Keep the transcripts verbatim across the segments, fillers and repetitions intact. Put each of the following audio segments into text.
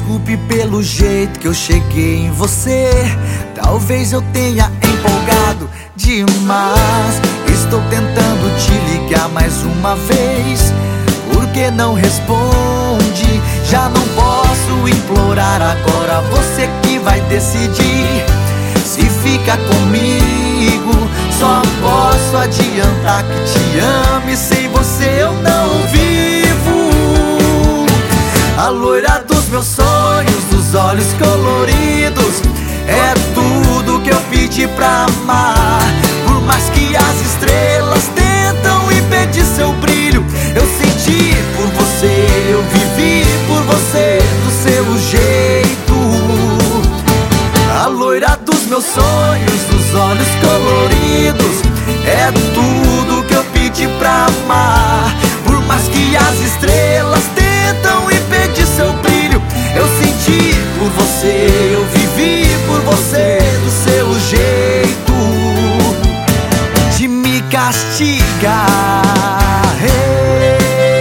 Desculpe pelo jeito que eu cheguei em você. Talvez eu tenha empolgado demais. Estou tentando te ligar mais uma vez. Por que não responde? Já não posso implorar agora. Você que vai decidir se fica comigo. Só posso adiantar que te ame. Sem você eu não vivo. A loira dos meus sonhos, dos olhos coloridos, é tudo que eu pedi pra amar. Por mais que as estrelas tentam impedir seu brilho, eu senti por você, eu vivi por você do seu jeito. A loira dos meus sonhos, dos olhos coloridos, é tudo que eu pedi pra amar. Por mais que as estrelas tentam impedir seu brilho, eu senti por você, eu vivi por você do seu jeito de me castigar. Hey.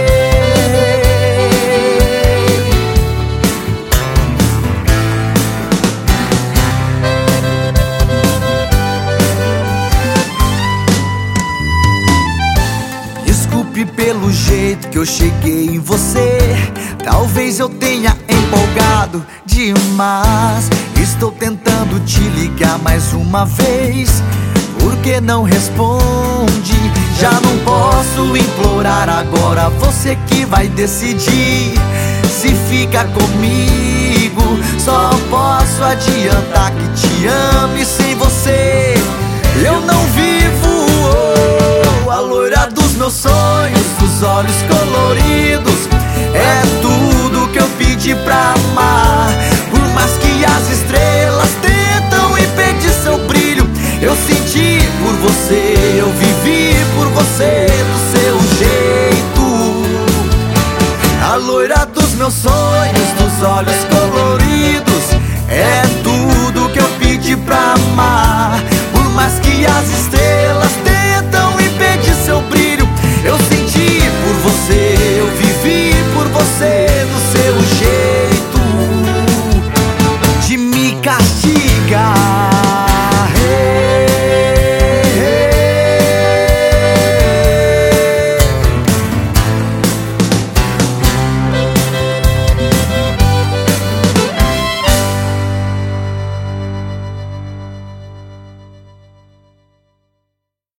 Desculpe pelo jeito que eu cheguei em você. Talvez eu tenha empolgado demais. Estou tentando te ligar mais uma vez. Por que não responde? Já não posso implorar agora. Você que vai decidir se fica comigo. Só posso adiantar que te ame. Sem você eu não vivo. Oh, a loira dos meus sonhos, dos olhos coloridos, é tudo que eu pedi pra amar. Por mais que as estrelas tentam impedir seu brilho, eu senti por você, eu vivi por você do seu jeito. A loira dos meus sonhos, dos olhos coloridos, é tudo que eu pedi pra amar. Por mais que as estrelas